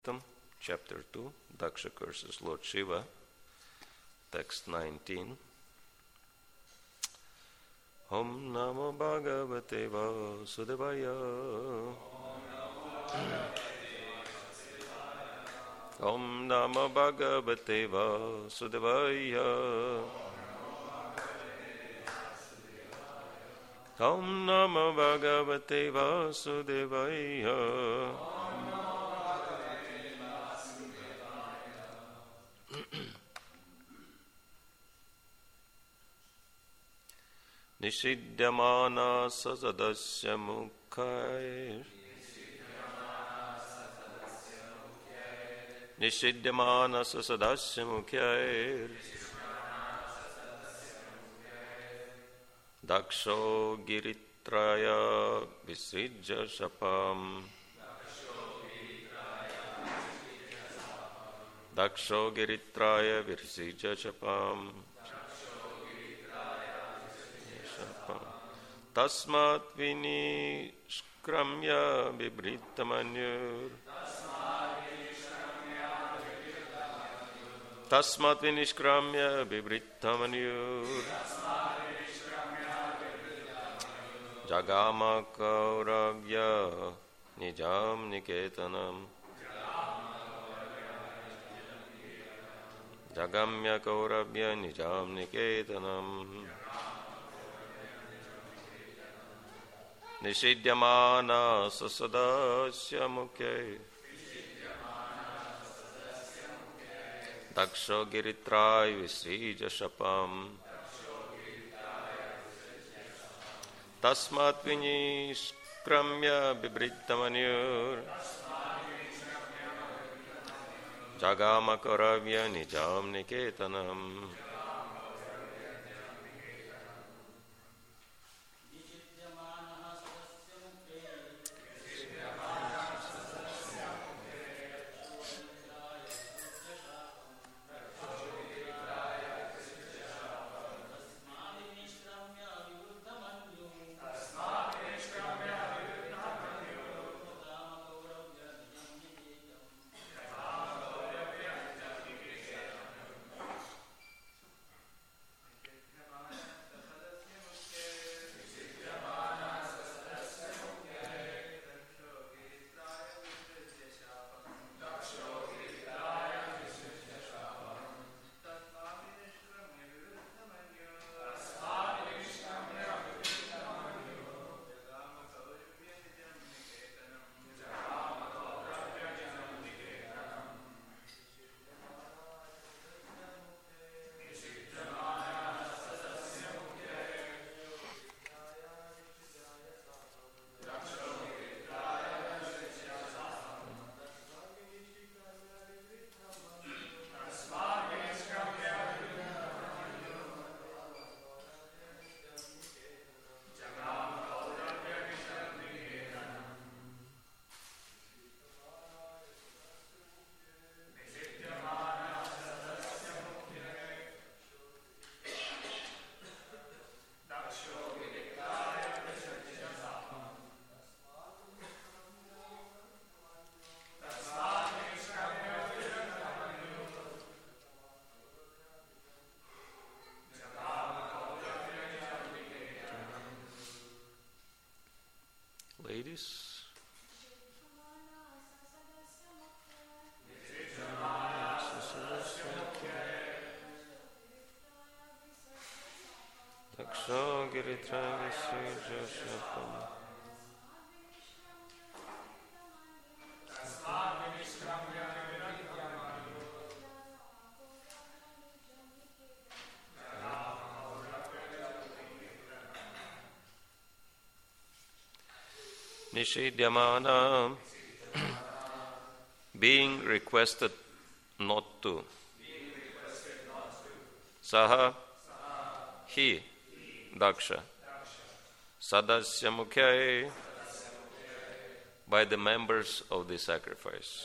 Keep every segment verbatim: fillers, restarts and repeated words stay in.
Chapter two, Daksha curses Lord Shiva, text nineteen. Om Namo Bhagavate Vasudevaya. Om Namo Bhagavate Vasudevaya. Om Namo Bhagavate Vasudevaya. Nishidyamana sasadasya mukhair Nishidyamana sasadasya mukhair Daksho giritraya visrijya shapam Daksho giritraya visrijya shapam Tasmat vinishkramya vibrittamanyur Tasmat vinishkramya vibrittamanyur Jagama kauravya nijam niketanam Jagamya kauravya nijam niketanam Nishidyamana sasadasya mukhe Daksho giritray visrija shapam Tasmat vinishkramya vibrittamanyur Jagama karavya nijam niketanam Ladies. Daksho giritraya visrija shapam Nishidyamana, being requested not to. Saha, he, Daksha, sadasya mukhya, by the members of the sacrifice.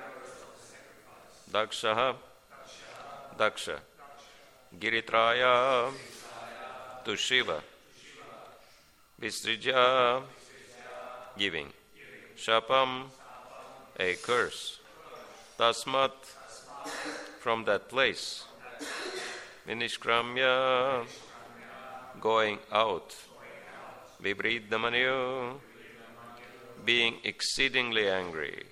Daksha, Daksha, Giritraya, to Shiva, Visrija, giving, Shapam, a curse, Tasmat, from that place, Vinishkramya, going out, Vibriddamanyu, being exceedingly angry,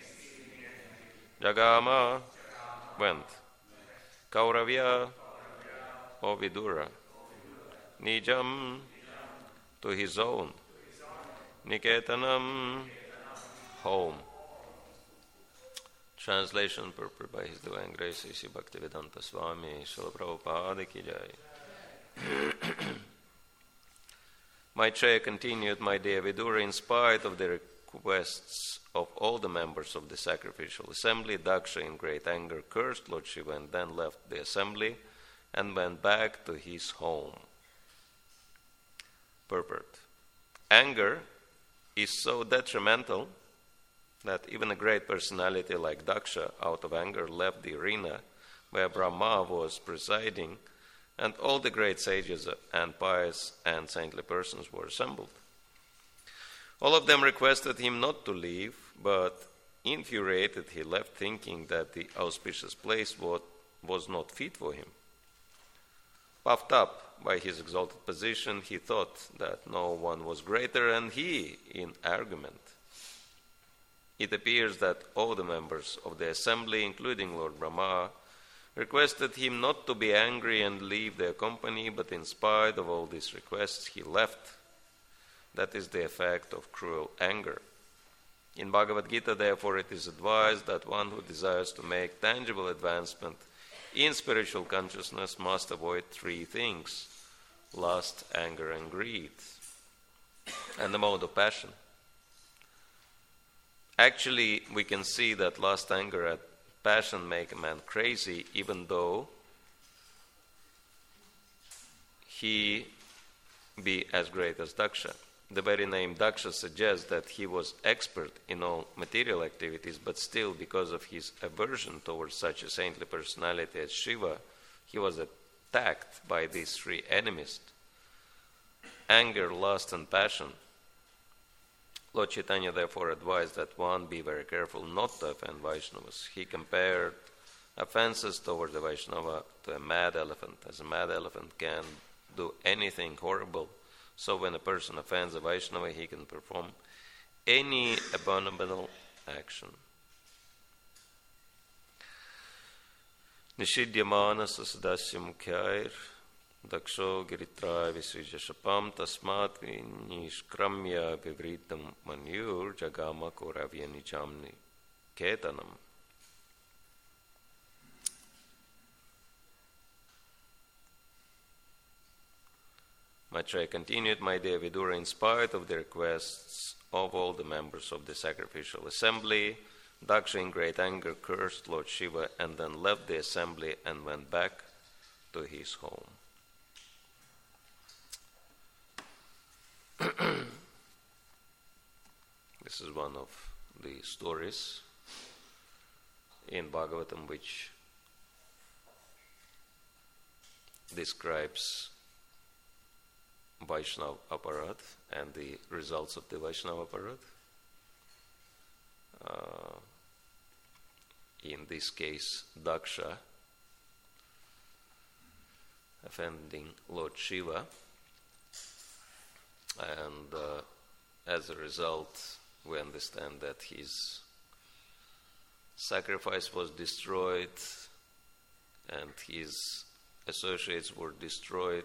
Jagama, went, Kauravya, or Vidura, Nijam, to his own, Niketanam, home. Translation purport by His Divine Grace, Sri Bhaktivedanta Swami, Srila Prabhupada ki jai. Maitreya continued, my dear Vidura, in spite of the requests of all the members of the sacrificial assembly, Daksha in great anger cursed Lord Shiva and then left the assembly and went back to his home. Purport. Anger is so detrimental that even a great personality like Daksha, out of anger, left the arena where Brahma was presiding, and all the great sages and pious and saintly persons were assembled. All of them requested him not to leave, but infuriated he left, thinking that the auspicious place was not fit for him. Puffed up by his exalted position, he thought that no one was greater than he in argument. It appears that all the members of the assembly, including Lord Brahma, requested him not to be angry and leave their company, but in spite of all these requests, he left. That is the effect of cruel anger. In Bhagavad Gita, therefore, it is advised that one who desires to make tangible advancement in spiritual consciousness must avoid three things: lust, anger, and greed, and the mode of passion. Actually, we can see that lust, anger, and passion make a man crazy, even though he be as great as Daksha. The very name Daksha suggests that he was expert in all material activities, but still, because of his aversion towards such a saintly personality as Shiva, he was attacked by these three enemies: anger, lust, and passion. Lord Chaitanya therefore advised that one be very careful not to offend Vaishnavas. He compared offenses toward the Vaishnava to a mad elephant, as a mad elephant can do anything horrible. So when a person offends a Vaishnava, he can perform any abominable action. Nishidhyamana sasadasya mukhair Daksho Giritrai Visrijashapam Tasmat Nishkramya Vivritam Manyur Jagama Kauravya Nijamni Ketanam. Maitreya continued, my dear Vidura, in spite of the requests of all the members of the sacrificial assembly, Daksha in great anger cursed Lord Shiva and then left the assembly and went back to his home. This is one of the stories in Bhagavatam which describes Vaishnava Aparadh and the results of the Vaishnava Aparadh. Uh, in this case, Daksha offending Lord Shiva, and uh, as a result, we understand that his sacrifice was destroyed and his associates were destroyed,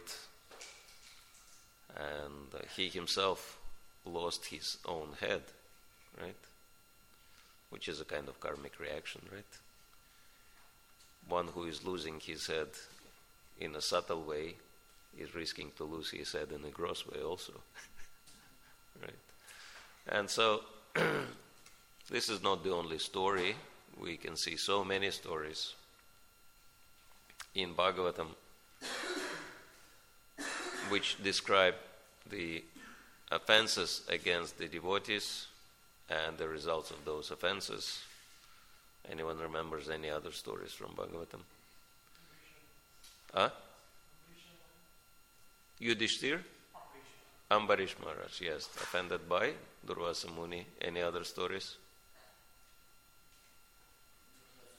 and uh, he himself lost his own head, right? Which is a kind of karmic reaction, right? One who is losing his head in a subtle way is risking to lose his head in a gross way also, right? And so, this is not the only story. We can see so many stories in Bhagavatam which describe the offenses against the devotees and the results of those offenses. Anyone remembers any other stories from Bhagavatam? Huh? Yudhishthir? Ambarish Maharaj, yes, offended by Durvasa Muni. Any other stories?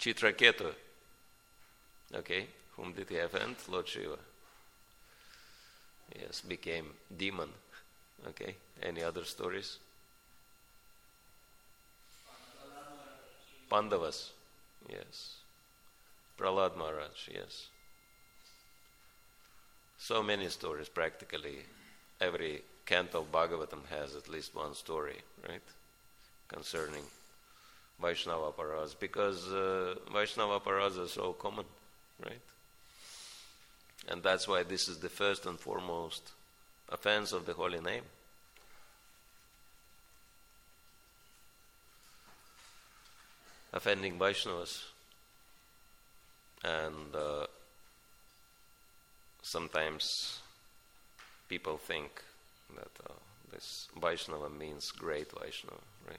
Chitraketu, okay, whom did he offend? Lord Shiva. Yes, became demon. Okay, any other stories? Pandavas, yes. Prahlad Maharaj, yes. So many stories, practically every canto of Bhagavatam has at least one story, right, concerning Vaishnava Paras, because uh, Vaishnava Paras are so common, right? And that's why this is the first and foremost offense of the holy name. Offending Vaishnavas. And uh, sometimes people think that uh, this Vaishnava means great Vaishnava, right?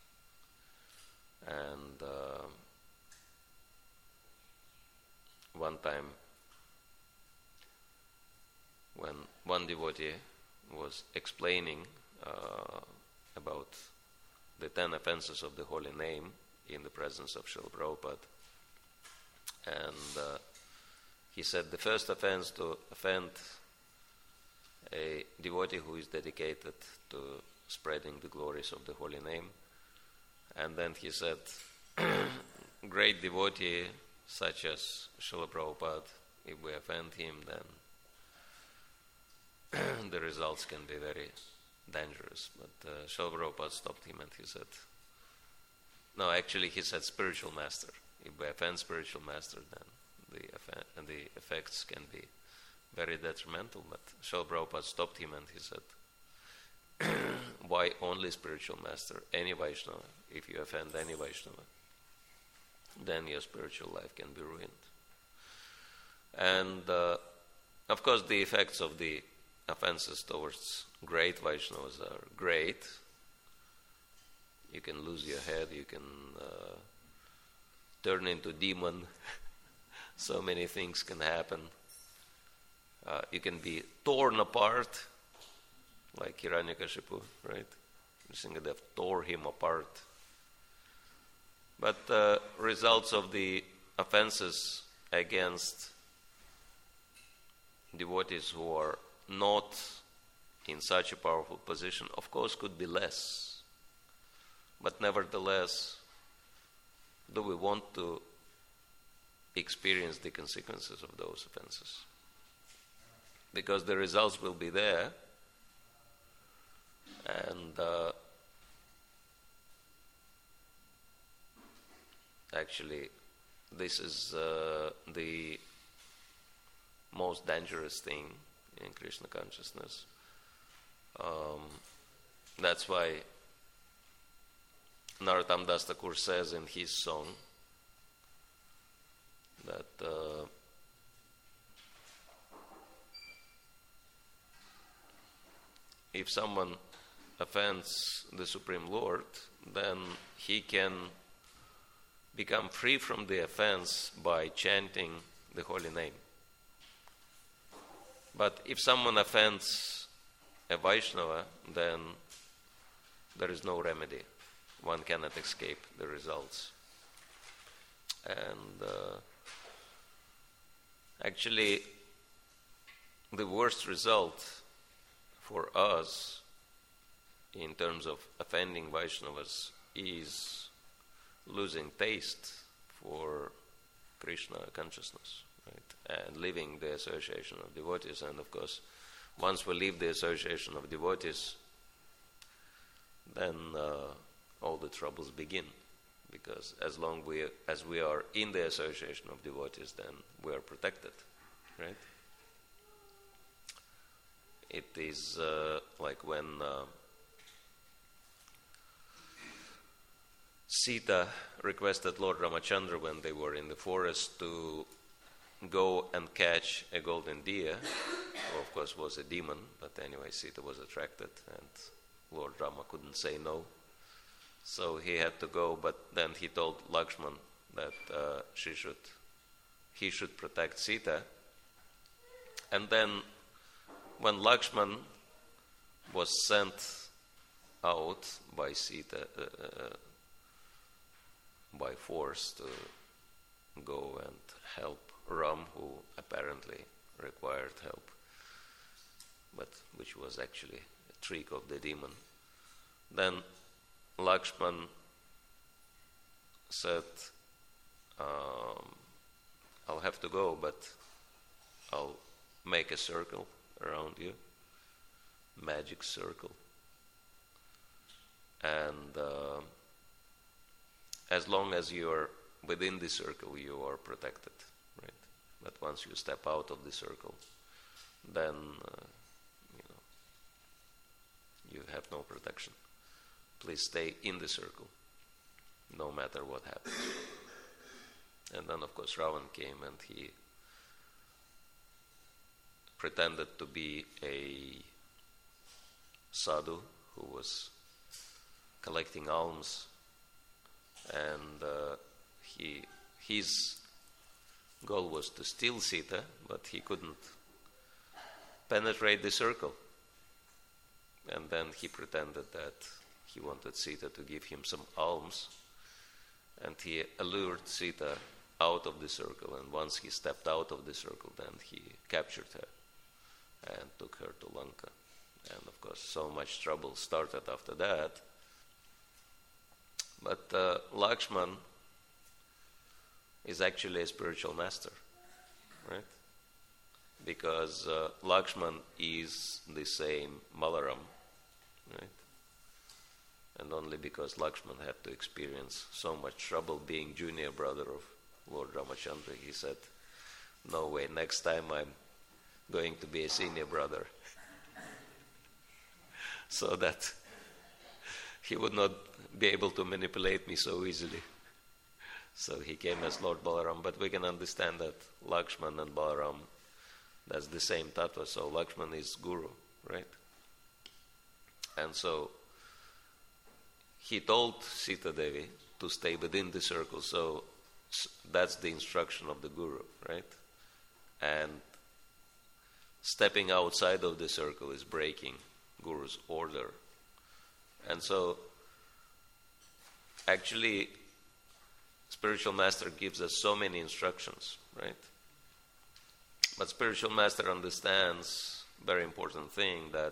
And uh, one time when one devotee was explaining uh, about the ten offenses of the holy name in the presence of Srila Prabhupada, and uh, he said the first offense to offend a devotee who is dedicated to spreading the glories of the holy name. And then he said, great devotee such as Srila Prabhupada, if we offend him, then the results can be very dangerous. But uh, Srila Prabhupada stopped him and he said, no, actually he said spiritual master. If we offend spiritual master, then the, offen- the effects can be very detrimental. But Srila Prabhupada stopped him and he said, why only spiritual master? Any Vaishnava. If you offend any Vaishnava, then your spiritual life can be ruined. And uh, of course the effects of the offenses towards great Vaishnavas are great. You can lose your head, you can uh, turn into demon. So many things can happen. Uh, you can be torn apart, like Hiranyakashipu, right? Nrsimhadev tore him apart. But uh, results of the offenses against devotees who are not in such a powerful position, of course, could be less. But nevertheless, do we want to experience the consequences of those offenses? Because the results will be there, and uh, actually this is uh, the most dangerous thing in Krishna consciousness. Um, that's why Narottam Das Thakur says in his song that uh, if someone offends the Supreme Lord, then he can become free from the offense by chanting the holy name. But if someone offends a Vaishnava, then there is no remedy. One cannot escape the results. And uh, actually, the worst result for us in terms of offending Vaishnavas is losing taste for Krishna consciousness, right? And leaving the association of devotees. And of course, once we leave the association of devotees, then uh, all the troubles begin. Because as long we, as we are in the association of devotees, then we are protected, right? It is uh, like when uh, Sita requested Lord Ramachandra when they were in the forest to go and catch a golden deer, who of course was a demon, but anyway Sita was attracted and Lord Rama couldn't say no. So he had to go, but then he told Lakshman that uh, she should, he should protect Sita. And then when Lakshman was sent out by Sita uh, uh, by force to go and help Ram, who apparently required help, but which was actually a trick of the demon. Then Lakshman said, um, I'll have to go, but I'll make a circle around you, magic circle. And uh, as long as you are within the circle, you are protected, right? But once you step out of the circle, then uh, you know you have no protection. Please stay in the circle, no matter what happens. And then, of course, Ravan came and he pretended to be a sadhu who was collecting alms, and uh, he his goal was to steal Sita, but he couldn't penetrate the circle. And then he pretended that he wanted Sita to give him some alms, and he allured Sita out of the circle, and once he stepped out of the circle, then he captured her and took her to Lanka. And of course, so much trouble started after that. But uh, Lakshman is actually a spiritual master, right? Because uh, Lakshman is the same Balaram, right? And only because Lakshman had to experience so much trouble being junior brother of Lord Ramachandra, he said, no way, next time I'm going to be a senior brother. So that he would not be able to manipulate me so easily. So he came as Lord Balaram, but we can understand that Lakshman and Balaram, that's the same tattva. So Lakshman is Guru, right? And so he told Sita Devi to stay within the circle. So that's the instruction of the Guru, right? And stepping outside of the circle is breaking Guru's order. And so actually spiritual master gives us so many instructions, right? But spiritual master understands very important thing, that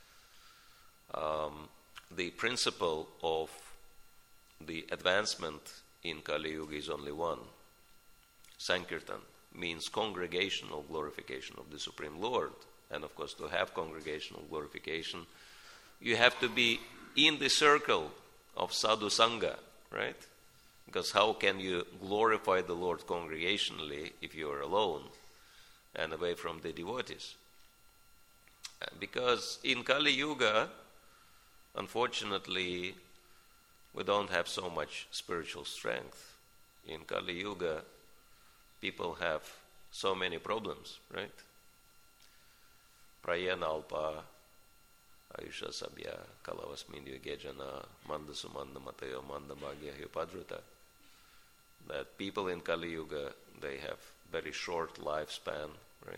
um, the principle of the advancement in Kali Yuga is only one. Sankirtan means congregational glorification of the Supreme Lord. And of course, to have congregational glorification, you have to be in the circle of sadhu sangha, right? Because how can you glorify the Lord congregationally if you are alone and away from the devotees? Because in Kali Yuga, unfortunately, we don't have so much spiritual strength. In Kali Yuga, people have so many problems, right? Prayena alpa, ayusha sabya, kalavasmin yugejana, mandasumanda matayo, mandamagya hyupadruta. That people in Kali Yuga, they have very short lifespan, right?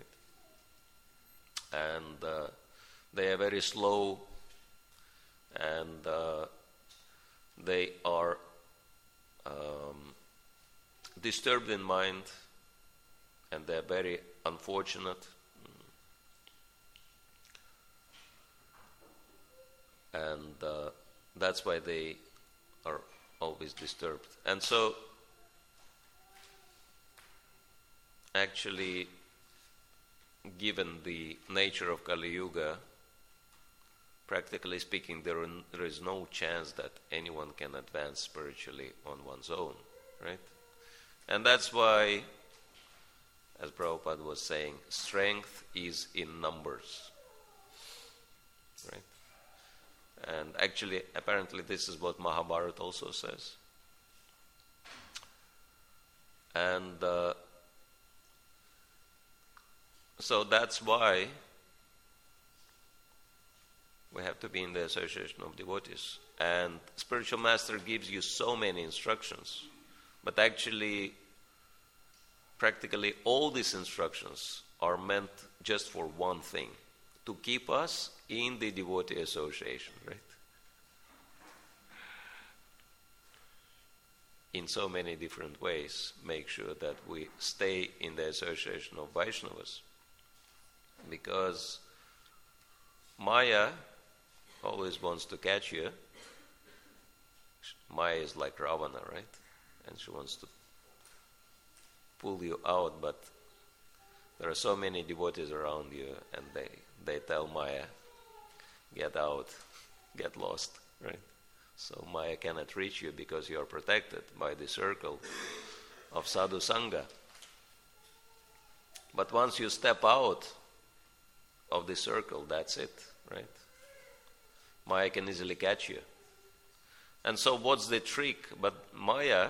And uh, they are very slow, and uh, they are um, disturbed in mind, and they are very unfortunate. And uh, that's why they are always disturbed. And so, actually, given the nature of Kali Yuga, practically speaking, there, are, there is no chance that anyone can advance spiritually on one's own, right? And that's why, as Prabhupada was saying, strength is in numbers, right? And actually, apparently, this is what Mahabharata also says. And uh, so that's why we have to be in the association of devotees. And spiritual master gives you so many instructions, but actually, practically all these instructions are meant just for one thing: to keep us in the devotee association, right? in so many different ways, make sure that we stay in the association of Vaishnavas. Because Maya always wants to catch you. Maya is like Ravana, right? And she wants to pull you out, but there are so many devotees around you, and they, they tell Maya, get out, get lost, right? So Maya cannot reach you because you are protected by the circle of sadhu sangha. But once you step out of the circle, that's it, right? Maya can easily catch you. And so what's the trick? But Maya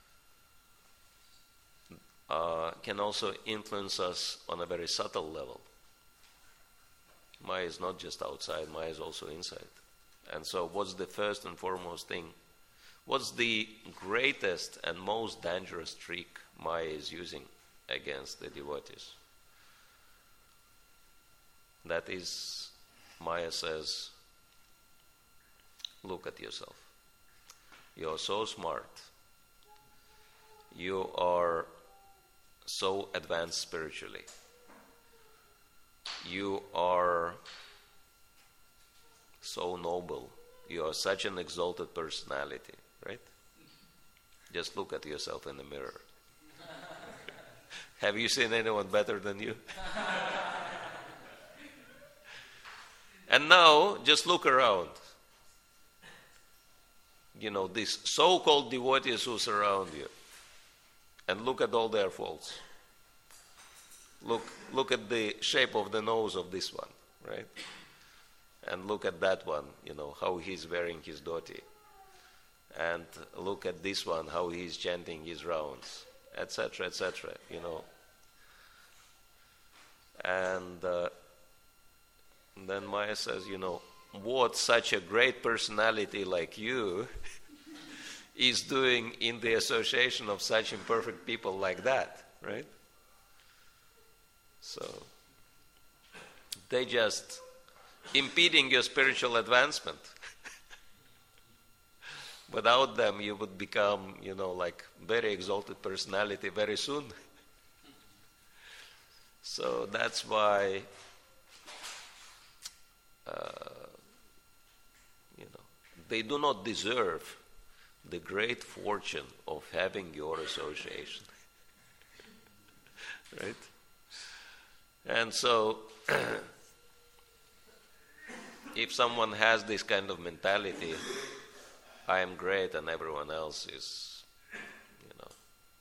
uh, can also influence us on a very subtle level. Maya is not just outside, Maya is also inside. And so what's the first and foremost thing? What's the greatest and most dangerous trick Maya is using against the devotees? That is, Maya says, look at yourself. You're so smart. You are so advanced spiritually. You are so noble. You are such an exalted personality, right? Just look at yourself in the mirror. Have you seen anyone better than you? And now, just look around. You know, these so-called devotees who surround you, and look at all their faults. Look, look at the shape of the nose of this one, right? And look at that one, you know, how he's wearing his dhoti. And look at this one, how he's chanting his rounds, et cetera, et cetera, you know. And uh, then Maya says, you know, what such a great personality like you is doing in the association of such imperfect people like that, right? So, they just impeding your spiritual advancement. Without them, you would become, you know, like very exalted personality very soon. So that's why, uh, you know, they do not deserve the great fortune of having your association, right? And so, if someone has this kind of mentality, I am great and everyone else is, you know,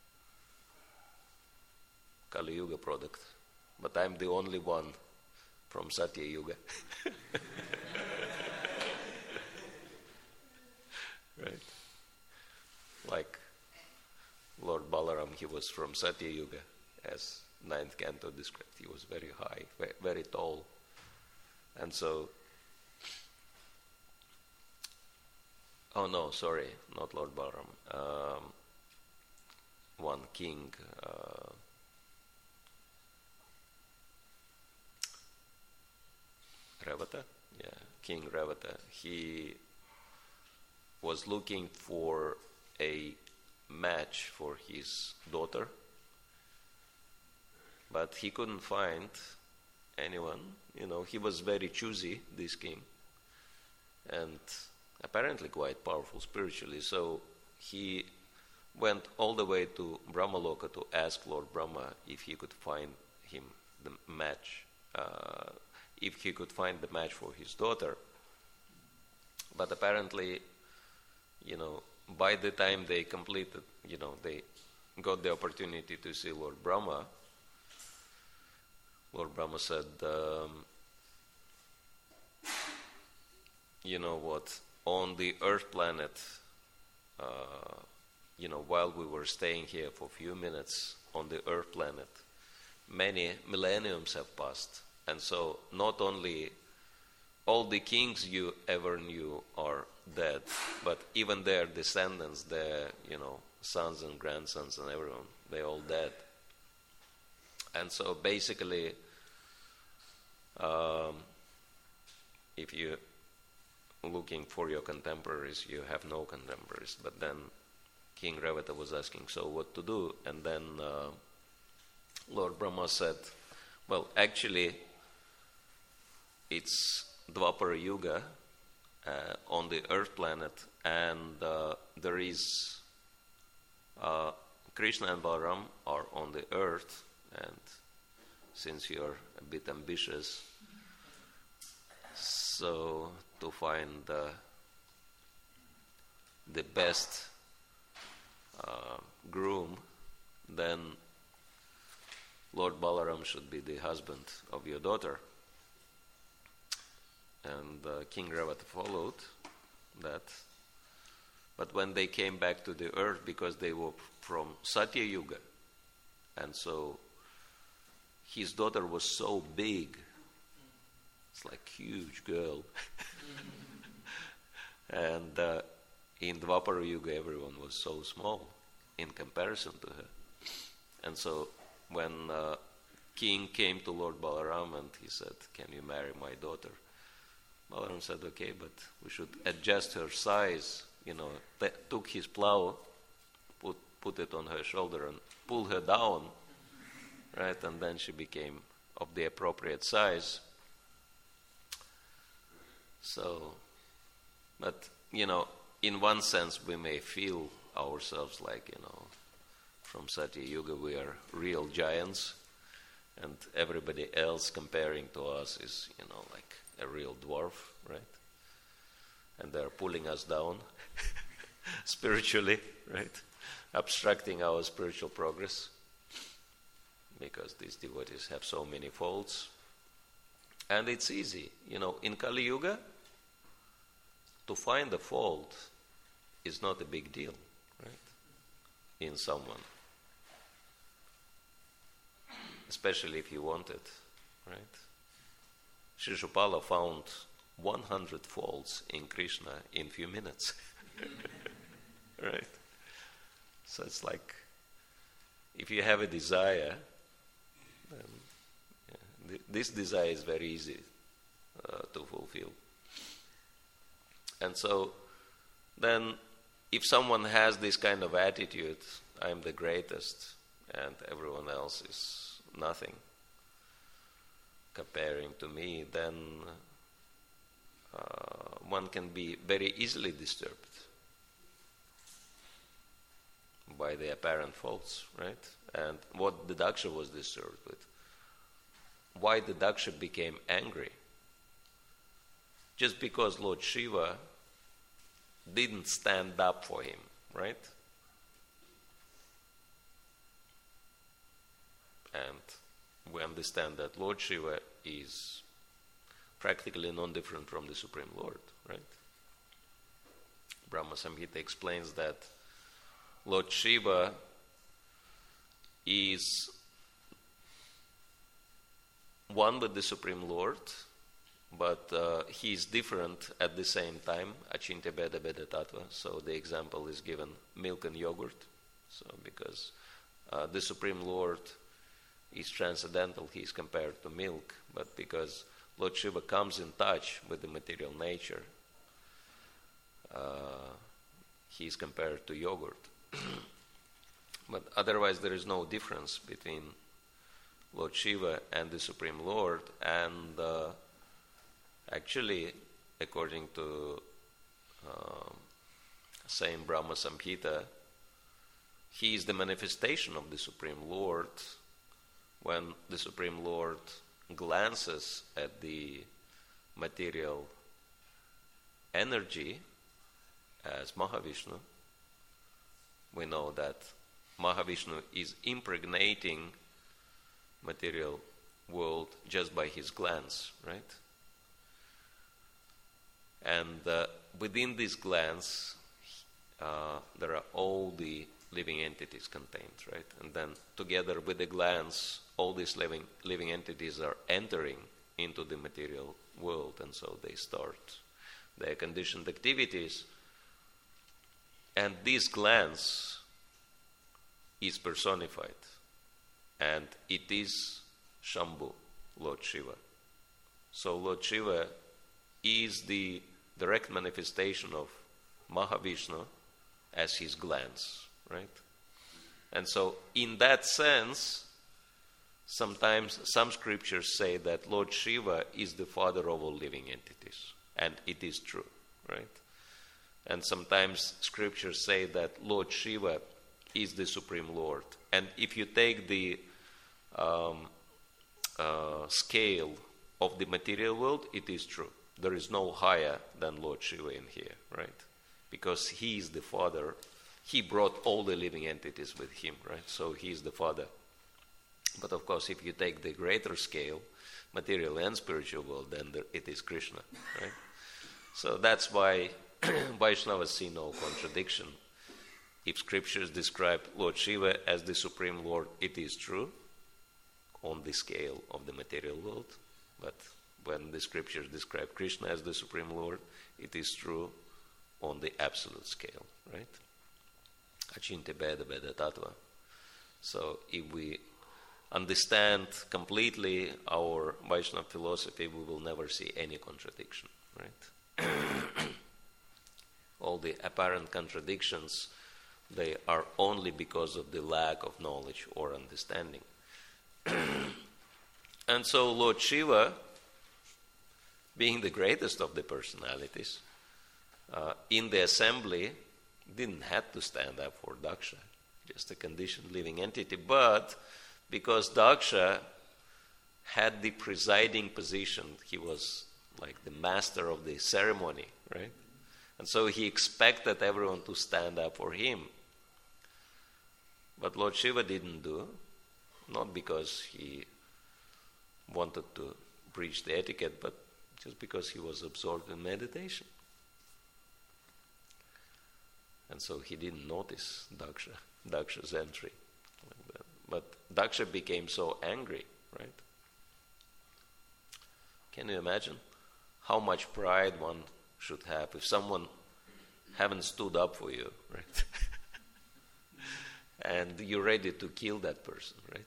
Kali Yuga product, but I'm the only one from Satya Yuga. Right? Like Lord Balaram, he was from Satya Yuga, as ninth canto described. He was very high, very, very tall. And so, oh no, sorry, not Lord Balaram. Um, one king, uh, Revata? Yeah, King Revata. He was looking for a match for his daughter, but he couldn't find anyone. You know, he was very choosy, this king, and apparently quite powerful spiritually. So he went all the way to Brahmaloka to ask Lord Brahma if he could find him the match, uh, if he could find the match for his daughter. But apparently, you know, by the time they completed, you know, they got the opportunity to see Lord Brahma, Lord Brahma said, um, you know what, on the Earth planet, uh, you know, while we were staying here for a few minutes on the Earth planet, many millenniums have passed. And so not only all the kings you ever knew are dead, but even their descendants, their, you know, sons and grandsons and everyone, they're all dead. And so basically, um, if you're looking for your contemporaries, you have no contemporaries. But then King Revata was asking, so what to do? And then uh, Lord Brahma said, well, actually, it's Dwapara Yuga uh, on the earth planet, and uh, there is uh, Krishna and Balaram are on the earth, and since you're a bit ambitious, so to find uh, the best uh, groom, then Lord Balaram should be the husband of your daughter. And uh, King Revata followed that. But when they came back to the earth, because they were from Satya Yuga, and so his daughter was so big, it's like huge girl. And uh, in Dwapara Yuga, everyone was so small in comparison to her. And so when uh, king came to Lord Balaram and he said, can you marry my daughter? Balaram said, okay, but we should adjust her size. You know, t- took his plow, put put it on her shoulder and pulled her down, right? And then she became of the appropriate size. So, but, you know, in one sense we may feel ourselves like, you know, from Satya Yuga we are real giants, and everybody else comparing to us is, you know, like a real dwarf, right? And they're pulling us down spiritually, right? Obstructing our spiritual progress, because these devotees have so many faults. And it's easy, you know, in Kali Yuga, to find a fault is not a big deal, right? In someone. Especially if you want it, right? Shishupala found one hundred faults in Krishna in few minutes. Right? So it's like, if you have a desire, then yeah, th- this desire is very easy uh, to fulfill. And so then if someone has this kind of attitude, I'm the greatest and everyone else is nothing comparing to me, then uh, one can be very easily disturbed by the apparent faults, right? And what the Daksha was disturbed with. Why the Daksha became angry? Just because Lord Shiva didn't stand up for him, right? And we understand that Lord Shiva is practically non-different from the Supreme Lord, right? Brahma Samhita explains that Lord Shiva is one with the Supreme Lord, but uh, he is different at the same time, Achintya Bheda Bheda Tattva. So the example is given milk and yogurt. So because uh, the Supreme Lord is transcendental, he is compared to milk, but because Lord Shiva comes in touch with the material nature, uh, he is compared to yogurt. But otherwise there is no difference between Lord Shiva and the Supreme Lord, and uh, actually, according to uh, same Brahma Samhita, he is the manifestation of the Supreme Lord. When the Supreme Lord glances at the material energy as Mahavishnu, we know that Mahavishnu is impregnating material world just by his glance, right? And uh, within this glance, uh, there are all the living entities contained, right? And then together with the glance, all these living living entities are entering into the material world, and so they start their conditioned activities. And this glance is personified, and it is Shambhu, Lord Shiva. So Lord Shiva is the direct manifestation of Mahavishnu as his glance, right? And so in that sense, sometimes some scriptures say that Lord Shiva is the father of all living entities, and it is true, right? And sometimes scriptures say that Lord Shiva is the Supreme Lord. And if you take the um, uh, scale of the material world, it is true. There is no higher than Lord Shiva in here, right? Because he is the father. He brought all the living entities with him, right? So he is the father. But of course, if you take the greater scale, material and spiritual world, then there, it is Krishna, right? So that's why Vaishnavas see no contradiction. If scriptures describe Lord Shiva as the Supreme Lord, it is true on the scale of the material world. But when the scriptures describe Krishna as the Supreme Lord, it is true on the absolute scale, right? Achinte Bheda Bheda Tattva. So if we understand completely our Vaishnava philosophy, we will never see any contradiction, right? All the apparent contradictions, they are only because of the lack of knowledge or understanding. And so Lord Shiva, being the greatest of the personalities, uh, in the assembly didn't have to stand up for Daksha, just a conditioned living entity. But because Daksha had the presiding position, he was like the master of the ceremony, right? And so he expected everyone to stand up for him. But Lord Shiva didn't do, not because he wanted to breach the etiquette, but just because he was absorbed in meditation. And so he didn't notice Daksha, Daksha's entry. Like that. But Daksha became so angry, right? Can you imagine how much pride one should have if someone haven't stood up for you, right? And you're ready to kill that person, right?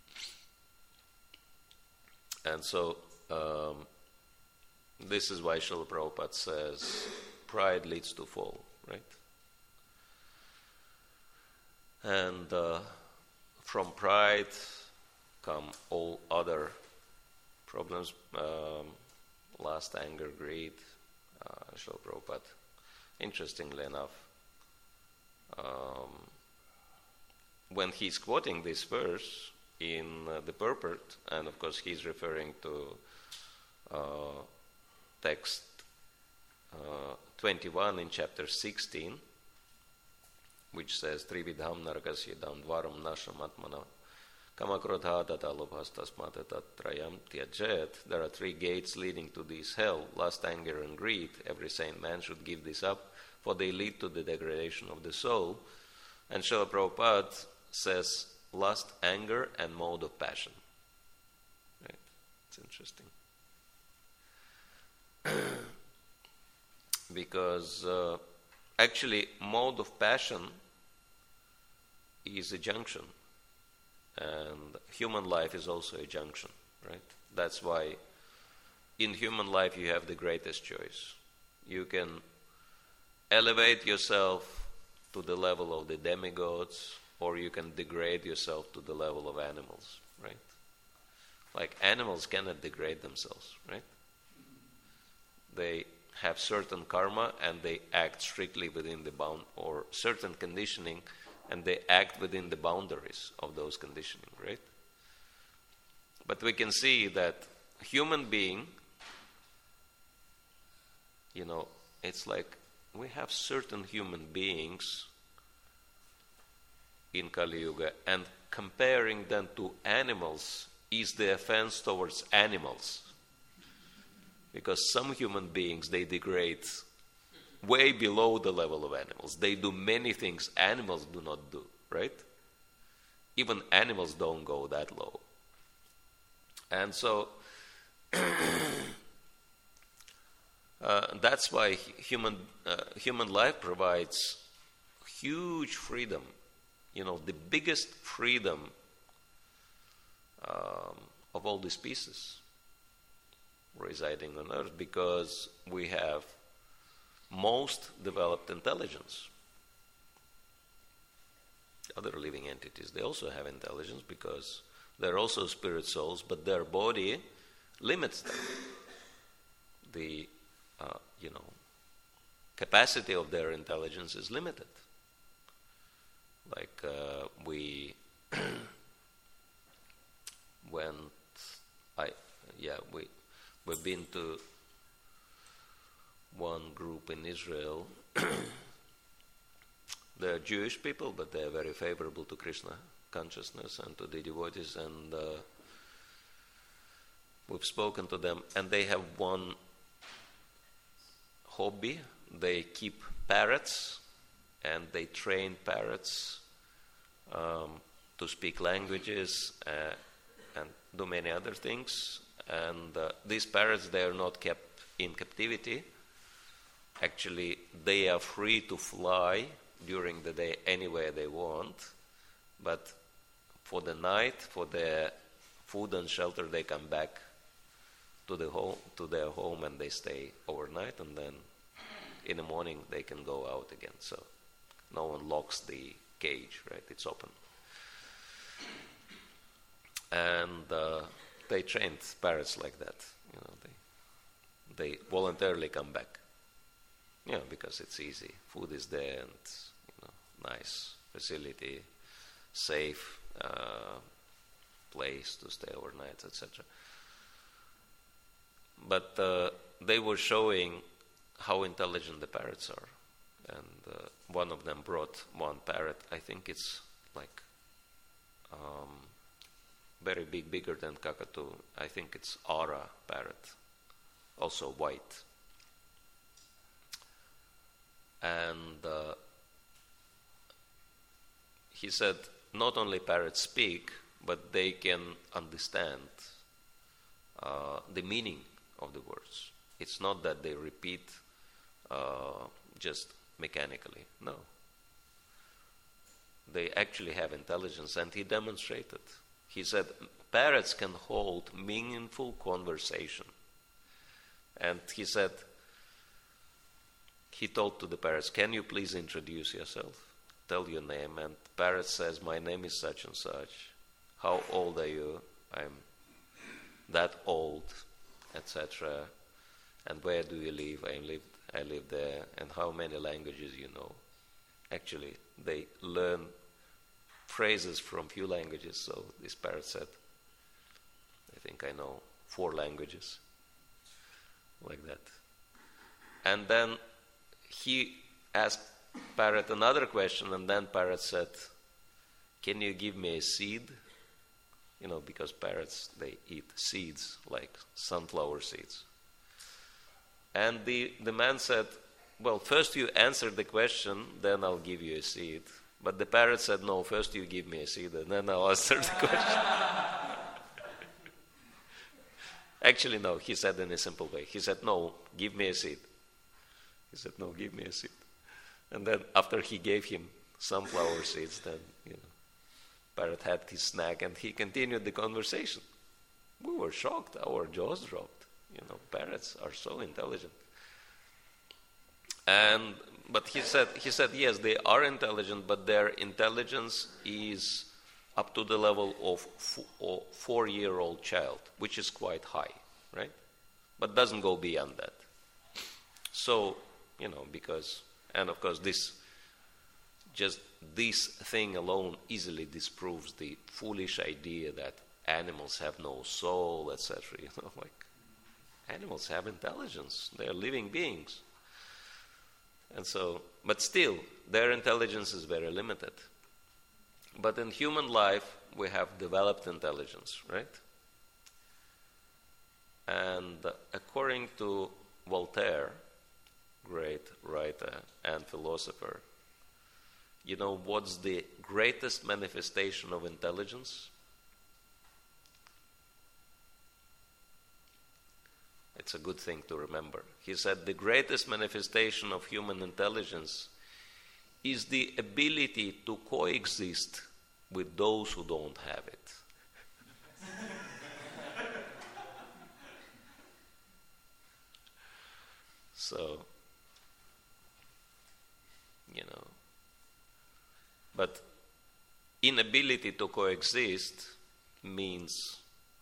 And so um, this is why Srila Prabhupada says pride leads to fall, right? And uh, from pride come all other problems, um, lust, anger, greed. uh, Srila Prabhupada, interestingly enough, um, when he's quoting this verse in uh, the purport, and of course he's referring to uh, text uh, twenty-one in chapter sixteen, which says, Trividham narakasya dvaram nasham atmana kamakrodha tatalobhastasmata tatrayam tyajet. There are three gates leading to this hell: lust, anger, and greed. Every sane man should give this up, for they lead to the degradation of the soul. And Srila Prabhupada says lust, anger, and mode of passion. Right? It's interesting. Because uh, actually mode of passion is a junction, and human life is also a junction, right? That's why in human life you have the greatest choice. You can elevate yourself to the level of the demigods, or you can degrade yourself to the level of animals, right? Like animals cannot degrade themselves, right? They have certain karma and they act strictly within the bound, or certain conditioning, and they act within the boundaries of those conditioning, right? But we can see that human being, you know, it's like we have certain human beings in Kali Yuga, and comparing them to animals is the offense towards animals. Because some human beings, they degrade way below the level of animals. They do many things animals do not do, right? Even animals don't go that low. And so uh, that's why human uh, human life provides huge freedom. You know, the biggest freedom um, of all the species residing on Earth, because we have most developed intelligence. other living entities, they also have intelligence because they're also spirit souls, but their body limits them. The, uh, you know, capacity of their intelligence is limited. Like uh, we went, I, yeah, we, we've been to one group in Israel. They're Jewish people, but they're very favorable to Krishna consciousness and to the devotees, and uh, we've spoken to them, and they have one hobby. They keep parrots, and they train parrots um, to speak languages uh, and do many other things. And uh, these parrots, they are not kept in captivity. Actually, they are free to fly during the day anywhere they want, but for the night, for their food and shelter, they come back to the home, to their home, and they stay overnight, and then in the morning they can go out again. So no one locks the cage, right? It's open. And uh, they trained parrots like that. You know, they they voluntarily come back. Yeah, because it's easy. Food is there, and you know, nice facility, safe uh, place to stay overnight, et cetera. But uh, they were showing how intelligent the parrots are, and uh, one of them brought one parrot. I think it's like um, very big, bigger than cockatoo. I think it's Ara parrot, also white. And uh, he said not only parrots speak, but they can understand uh, the meaning of the words. It's not that they repeat uh, just mechanically. No. They actually have intelligence, and he demonstrated. He said parrots can hold meaningful conversation. And he said, he told to the parrots, can you please introduce yourself? Tell your name. And parrot says, my name is such and such. How old are you? I'm that old, et cetera. And where do you live? I live, I live there. And how many languages you know? Actually, they learn phrases from few languages. So this parrot said, I think I know four languages, like that. And then he asked parrot another question, and then parrot said, can you give me a seed? You know, because parrots, they eat seeds, like sunflower seeds. And the, the man said, well, first you answer the question, then I'll give you a seed. But the parrot said, no, first you give me a seed, and then I'll answer the question. Actually, no, he said in a simple way. He said, no, give me a seed. He said, no, give me a seed. And then after he gave him sunflower seeds, then, you know, parrot had his snack, and he continued the conversation. We were shocked. Our jaws dropped. You know, parrots are so intelligent. And but he said, he said, yes, they are intelligent, but their intelligence is up to the level of a four-year-old child, which is quite high, right? But doesn't go beyond that. So, you know, because, and of course, this, just this thing alone easily disproves the foolish idea that animals have no soul, et cetera. You know, like, animals have intelligence. They are living beings. And so, but still, their intelligence is very limited. But in human life, we have developed intelligence, right? And according to Voltaire, great writer and philosopher, you know what's the greatest manifestation of intelligence? It's a good thing to remember. He said the greatest manifestation of human intelligence is the ability to coexist with those who don't have it. So, you know, but inability to coexist means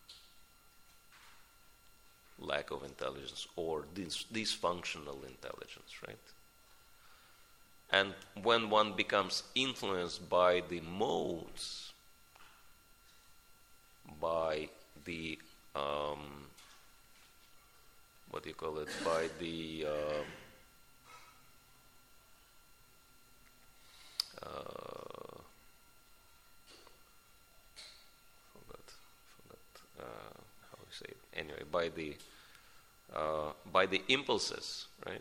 lack of intelligence or dis- dysfunctional intelligence, right? And when one becomes influenced by the modes, by the, um, what do you call it, by the, uh, uh, forgot, forgot uh, how you say it. Anyway, by the, uh, by the impulses, right?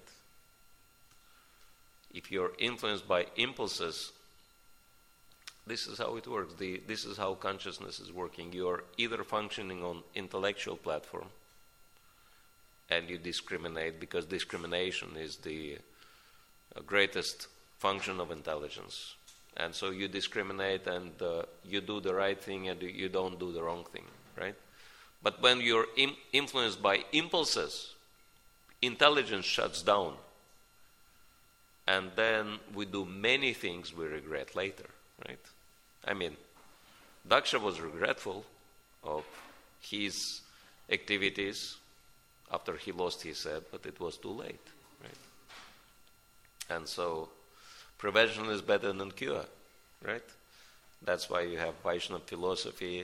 If you're influenced by impulses, this is how it works. The, this is how consciousness is working. You're either functioning on intellectual platform, and you discriminate because discrimination is the uh, greatest function of intelligence. And so you discriminate and uh, you do the right thing and you don't do the wrong thing, right? But when you're im- influenced by impulses, intelligence shuts down. And then we do many things we regret later, right? I mean, Daksha was regretful of his activities after he lost his head, but it was too late, right? And so prevention is better than cure, right? That's why you have Vaishnava philosophy,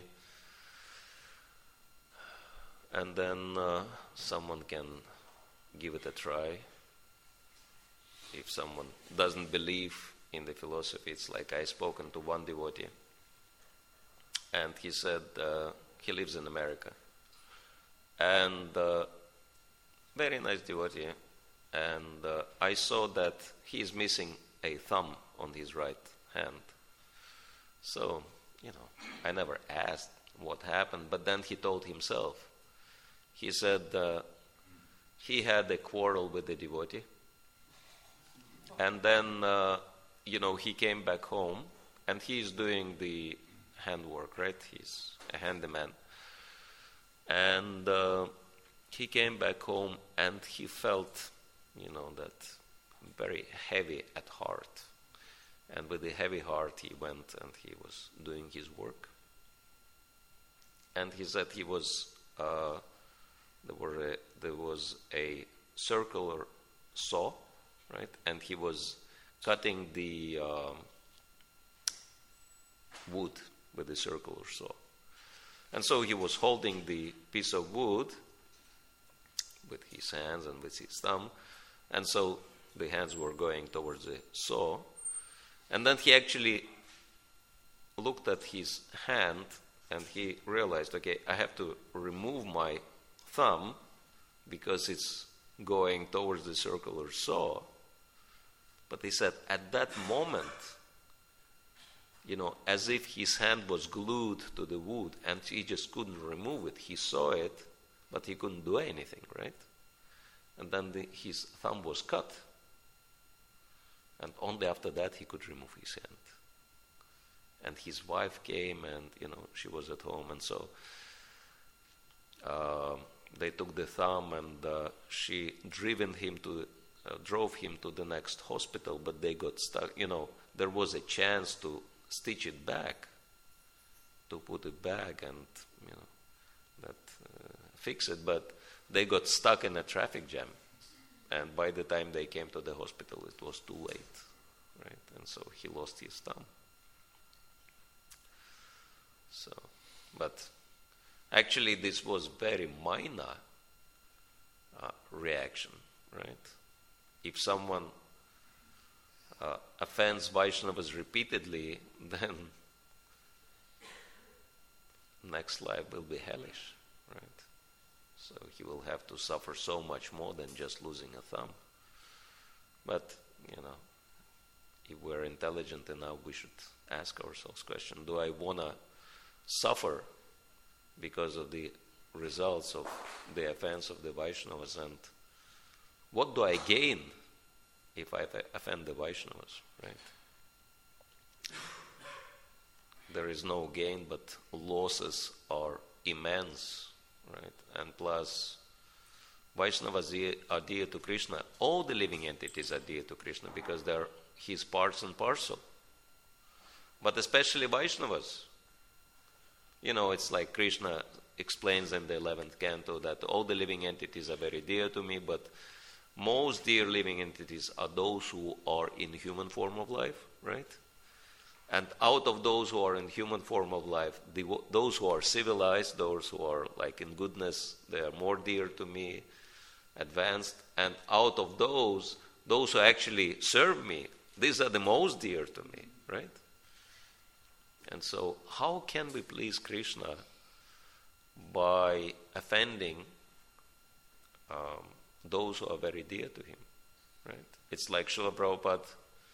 and then uh, someone can give it a try. If someone doesn't believe in the philosophy, it's like I spoken to one devotee, and he said uh, he lives in America, and uh, very nice devotee, and uh, I saw that he is missing a thumb on his right hand. So, you know, I never asked what happened, but then he told himself. He said uh, he had a quarrel with the devotee, and then, uh, you know, he came back home, and he's doing the handwork, right? He's a handyman. And uh, he came back home, and he felt, you know, that very heavy at heart. And with a heavy heart, he went and he was doing his work. And he said he was, uh, there, were a, there was a circular saw, right? And he was cutting the um, wood with a circular saw. And so he was holding the piece of wood with his hands and with his thumb. And so the hands were going towards the saw. And then he actually looked at his hand and he realized, okay, I have to remove my thumb because it's going towards the circular saw. But he said, at that moment, you know, as if his hand was glued to the wood and he just couldn't remove it. He saw it, but he couldn't do anything, right? And then the, his thumb was cut. And only after that he could remove his hand. And his wife came and, you know, she was at home. And so uh, they took the thumb and uh, she driven him to, uh, drove him to the next hospital, but they got stuck. You know, there was a chance to stitch it back, to put it back and, you know, that uh, fix it. But they got stuck in a traffic jam. And by the time they came to the hospital, it was too late, right? And so he lost his thumb. So, but actually this was very minor uh, reaction, right? If someone uh, offends Vaishnavas repeatedly, then next life will be hellish, right? So he will have to suffer so much more than just losing a thumb. But, you know, if we're intelligent enough, we should ask ourselves the question, do I want to suffer because of the results of the offense of the Vaishnavas, and what do I gain if I offend the Vaishnavas, right? There is no gain, but losses are immense, right? And plus, Vaishnavas are dear to Krishna. All the living entities are dear to Krishna because they are his parts and parcel. but especially Vaishnavas. You know, it's like Krishna explains in the eleventh canto that all the living entities are very dear to me, but most dear living entities are those who are in human form of life, right? And out of those who are in human form of life, the, those who are civilized, those who are like in goodness, they are more dear to me, advanced. And out of those, those who actually serve me, these are the most dear to me, right? And so how can we please Krishna by offending um, those who are very dear to him, right? It's like Srila Prabhupada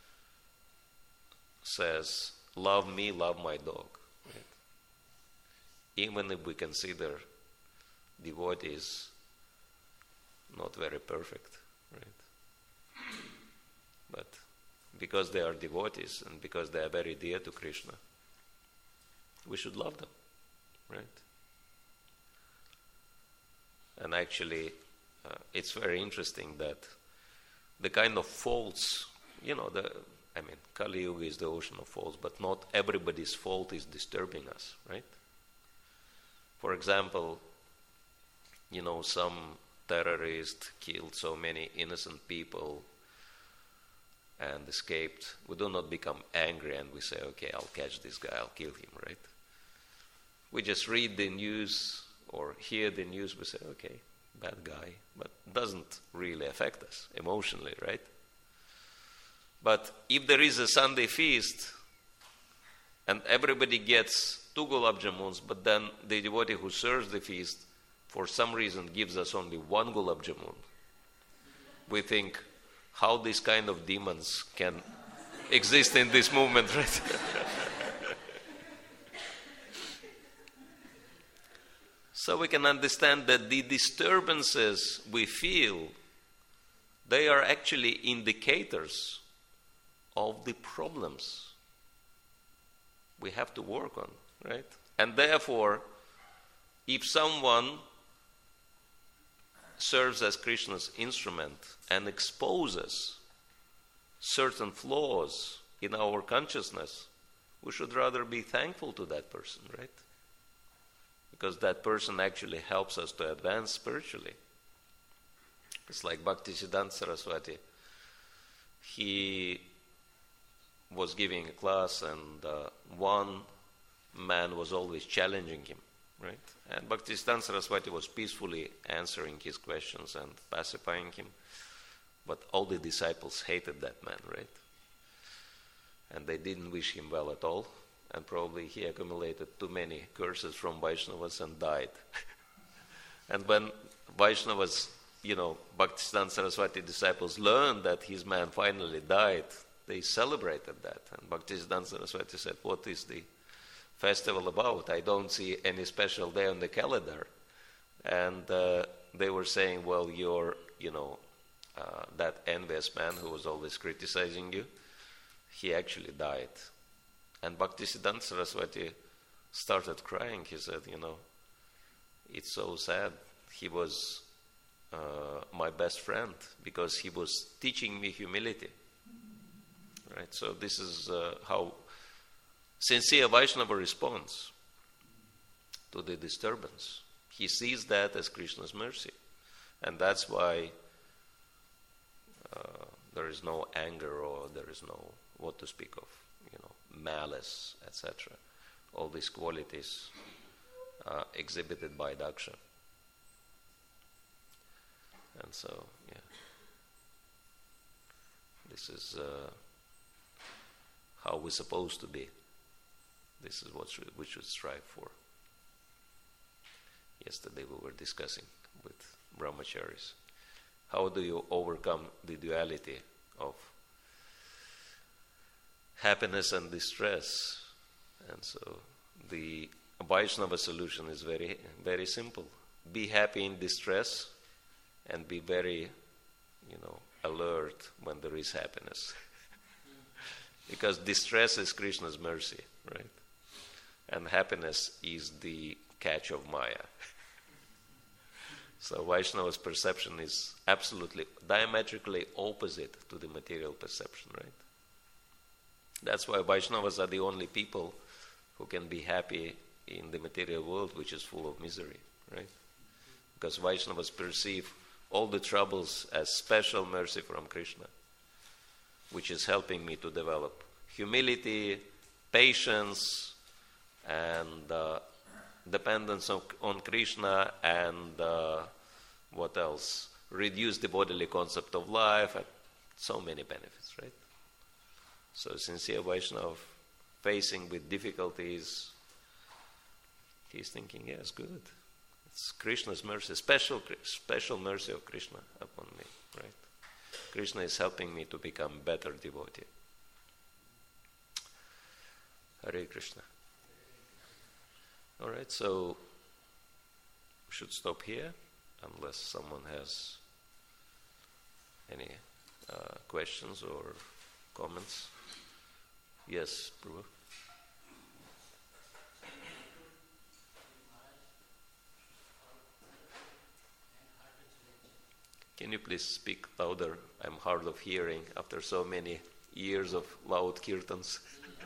says, love me, love my dog. Right? Even if we consider devotees not very perfect, right? But because they are devotees and because they are very dear to Krishna, we should love them, right? And actually, uh, it's very interesting that the kind of faults, you know, the I mean, Kali Yuga is the ocean of faults, but not everybody's fault is disturbing us, right? For example, you know, some terrorist killed so many innocent people and escaped. We do not become angry and we say, okay, I'll catch this guy, I'll kill him, right? We just read the news or hear the news, we say, okay, bad guy, but it doesn't really affect us emotionally, right? But if there is a Sunday feast and everybody gets two gulab jamuns, but then the devotee who serves the feast for some reason gives us only one gulab jamun, we think how these kind of demons can exist in this movement, right? So we can understand that the disturbances we feel, they are actually indicators of the problems we have to work on, right? And therefore, if someone serves as Krishna's instrument and exposes certain flaws in our consciousness, we should rather be thankful to that person, right? Because that person actually helps us to advance spiritually. It's like Bhaktisiddhanta Saraswati. He was giving a class and uh, one man was always challenging him, right? And Bhaktisiddhanta Saraswati was peacefully answering his questions and pacifying him. But all the disciples hated that man, right? And they didn't wish him well at all. And probably he accumulated too many curses from Vaishnavas and died. And when Vaishnavas, you know, Bhaktisiddhanta Saraswati disciples learned that his man finally died, they celebrated that. And Bhaktisiddhanta Saraswati said, what is the festival about? I don't see any special day on the calendar. And uh, they were saying, well, you're, you know, uh, that envious man who was always criticizing you, he actually died. And Bhaktisiddhanta Saraswati started crying. He said, you know, it's so sad. He was uh, my best friend because he was teaching me humility. Right? So this is uh, how sincere Vaishnava responds to the disturbance. He sees that as Krishna's mercy. And that's why uh, there is no anger or there is no, what to speak of, you know, malice, et cetera. All these qualities uh, exhibited by Daksha. And so, yeah, this is uh, how we're supposed to be. This is what we should strive for. Yesterday we were discussing with brahmacharis. How do you overcome the duality of happiness and distress? And so the Vaishnava solution is very, very simple. Be happy in distress and be very, you know, alert when there is happiness. Because distress is Krishna's mercy, right? And happiness is the catch of Maya. So Vaishnava's perception is absolutely diametrically opposite to the material perception, right? That's why Vaishnavas are the only people who can be happy in the material world, which is full of misery, right? Because Vaishnavas perceive all the troubles as special mercy from Krishna, which is helping me to develop humility, patience, and uh, dependence on, on Krishna, and uh, what else? Reduce the bodily concept of life, and so many benefits, right? So sincere Vaishnava facing with difficulties, he's thinking, yes, good. It's Krishna's mercy, special special mercy of Krishna upon me, right? Krishna is helping me to become better devotee. Hare Krishna. All right, so we should stop here unless someone has any uh, questions or comments. Yes, Prabhu. Can you please speak louder? I'm hard of hearing after so many years of loud kirtans.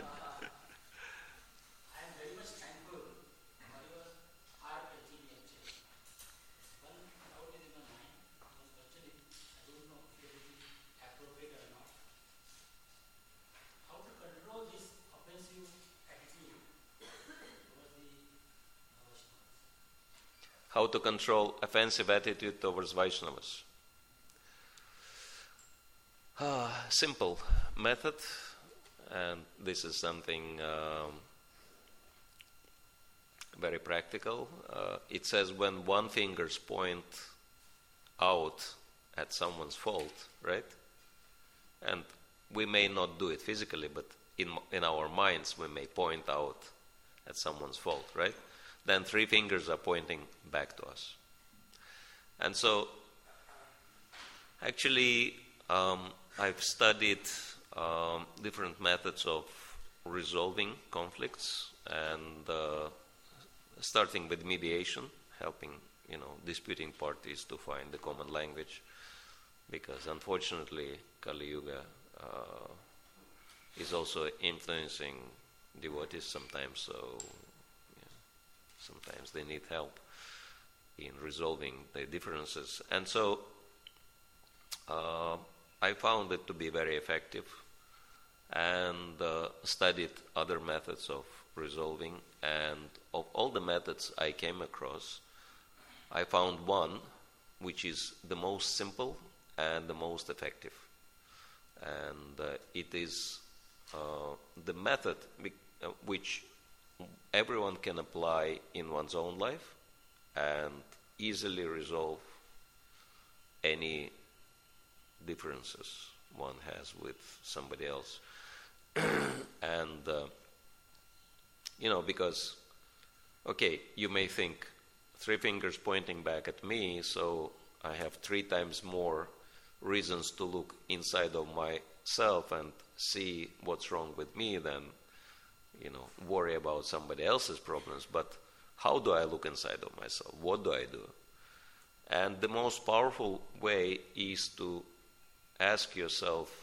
How to control offensive attitude towards Vaishnavas. Ah, simple method, and this is something um, very practical. Uh, it says when one fingers point out at someone's fault, right? And we may not do it physically, but in in our minds we may point out at someone's fault, right? Then three fingers are pointing back to us. And so, actually, um, I've studied um, different methods of resolving conflicts, and uh, starting with mediation, helping, you know, disputing parties to find the common language, because unfortunately, Kali Yuga uh, is also influencing devotees sometimes, so sometimes they need help in resolving their differences. And so uh, I found it to be very effective, and uh, studied other methods of resolving. And of all the methods I came across, I found one which is the most simple and the most effective. And uh, it is uh, the method be- uh, which everyone can apply in one's own life and easily resolve any differences one has with somebody else. and, uh, you know, because, okay, you may think three fingers pointing back at me, so I have three times more reasons to look inside of myself and see what's wrong with me than, you know, worry about somebody else's problems. But how do I look inside of myself? What do I do? And the most powerful way is to ask yourself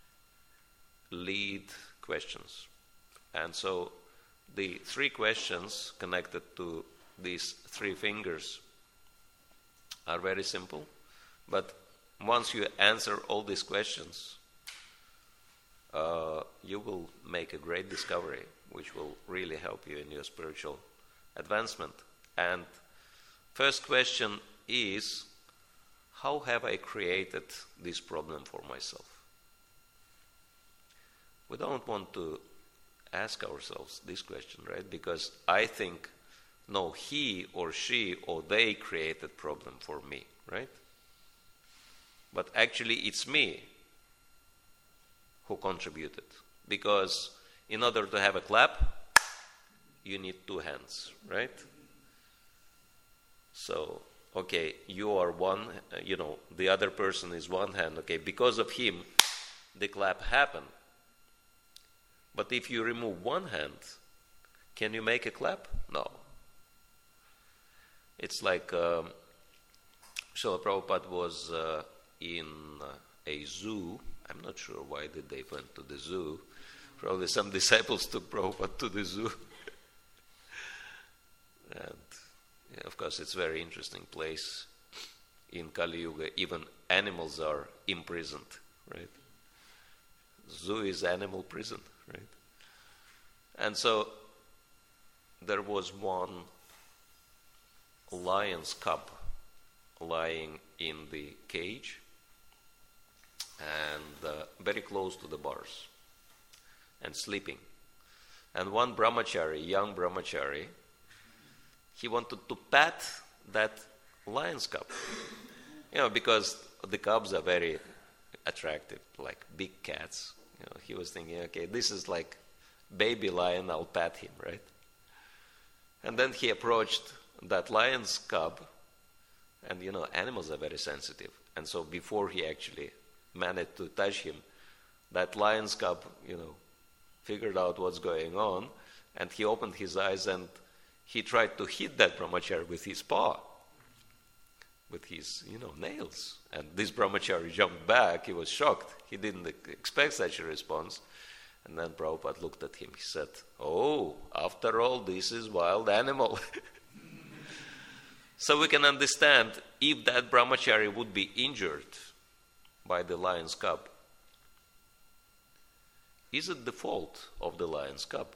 lead questions. And so the three questions connected to these three fingers are very simple. But once you answer all these questions, uh, you will make a great discovery which will really help you in your spiritual advancement. And first question is, how have I created this problem for myself? We don't want to ask ourselves this question, right? Because I think, no, he or she or they created problem for me, right? But actually it's me who contributed. Because in order to have a clap, you need two hands, right? So, okay, you are one, uh, you know, the other person is one hand. Okay, because of him, the clap happened. But if you remove one hand, can you make a clap? No. It's like um, Srila Prabhupada was uh, in uh, a zoo. I'm not sure why did they went to the zoo, Probably some disciples took Prabhupada to the zoo. And yeah, of course, it's a very interesting place. In Kali Yuga, even animals are imprisoned, right? Zoo is animal prison, right? And so there was one lion's cub lying in the cage and uh, very close to the bars and sleeping. And one brahmachari, young brahmachari, he wanted to pet that lion's cub. You know, because the cubs are very attractive, like big cats. You know, he was thinking, okay, this is like baby lion, I'll pet him, right? And then he approached that lion's cub, and you know, animals are very sensitive. And so before he actually managed to touch him, that lion's cub, you know, figured out what's going on, and he opened his eyes and he tried to hit that brahmachari with his paw, with his, you know, nails. And this brahmachari jumped back. He was shocked. He didn't expect such a response. And then Prabhupada looked at him. He said, oh, after all, this is wild animal. So we can understand if that brahmachari would be injured by the lion's cub, is it the fault of the lion's cub?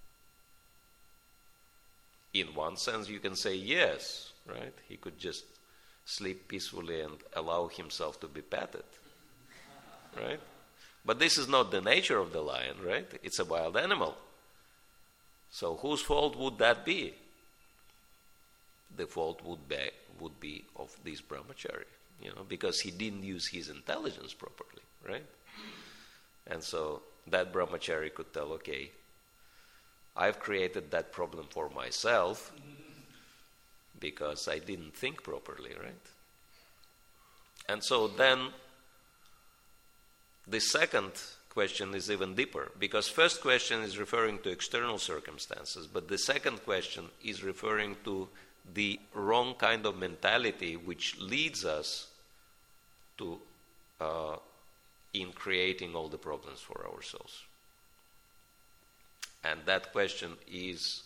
In one sense, you can say yes, right? He could just sleep peacefully and allow himself to be petted, right? But this is not the nature of the lion, right? It's a wild animal. So whose fault would that be? The fault would be, would be of this brahmachari, you know, because he didn't use his intelligence properly, right? And so that brahmachari could tell, okay, I've created that problem for myself because I didn't think properly, right? And so then the second question is even deeper, because first question is referring to external circumstances, but the second question is referring to the wrong kind of mentality which leads us to uh, in creating all the problems for ourselves. And that question is,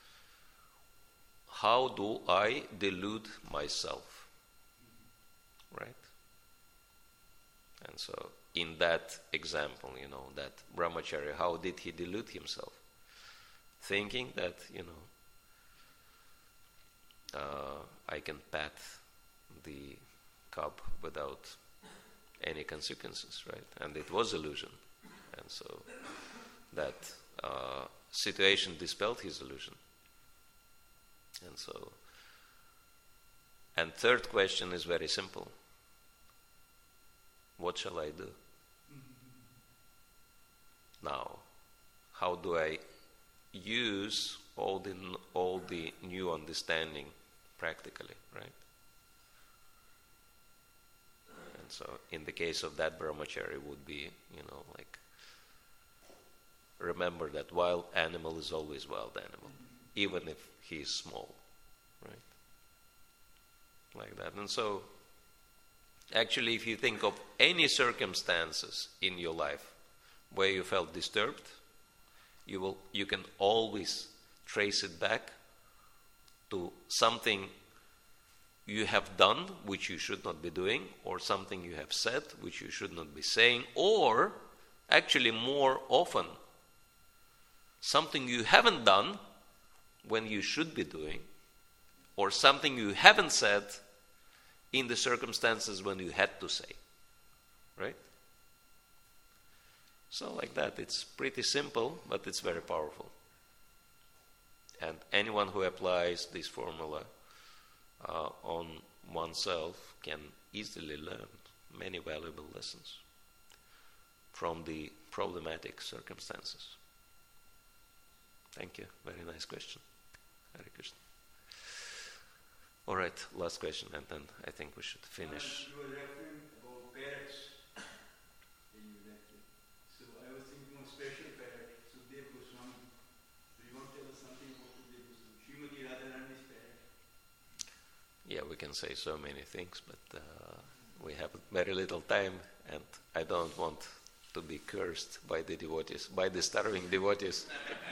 how do I delude myself? Right? And so in that example, you know, that brahmachari, how did he delude himself? Thinking that, you know, uh, I can pat the cub without any consequences, right? And it was illusion. And so that uh, situation dispelled his illusion. And so, and third question is very simple. What shall I do? Now, how do I use all the all the new understanding practically, right? And so, in the case of that brahmachari, would be, you know, like, remember that wild animal is always wild animal, even if he is small, right? Like that. And so, actually, if you think of any circumstances in your life where you felt disturbed, you will you can always trace it back to something you have done which you should not be doing, or something you have said which you should not be saying, or actually more often something you haven't done when you should be doing, or something you haven't said in the circumstances when you had to say, right? So like that, it's pretty simple, but it's very powerful. And anyone who applies this formula uh, on oneself can easily learn many valuable lessons from the problematic circumstances. Thank you. Very nice question. Hare Krishna. All right, last question, and then I think we should finish. You were referring about parrots in your lecture. So I was thinking of special parrot, Sukhdev Goswami. Do you want to tell us something about Sukhdev Goswami? Srimati Radharani's parrot. Yeah, we can say so many things, but uh, we have very little time, and I don't want to be cursed by the devotees, by the starving devotees.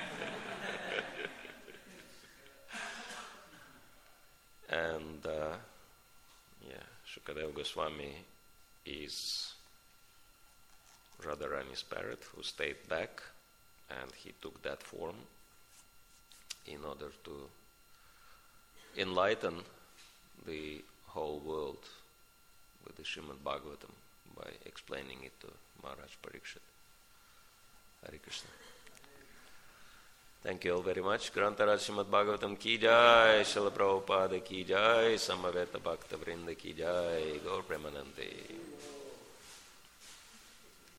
And uh, yeah, Shukadeva Goswami is Radharani's parrot who stayed back, and he took that form in order to enlighten the whole world with the Srimad Bhagavatam by explaining it to Maharaj Parikshit. Hare Krishna. Thank you all very much. Grantaraj Srimad Bhagavatam ki jai, Srila Prabhupada ki jai, Samaveta Bhakta Vrinda ki jai, Gaur Premanande.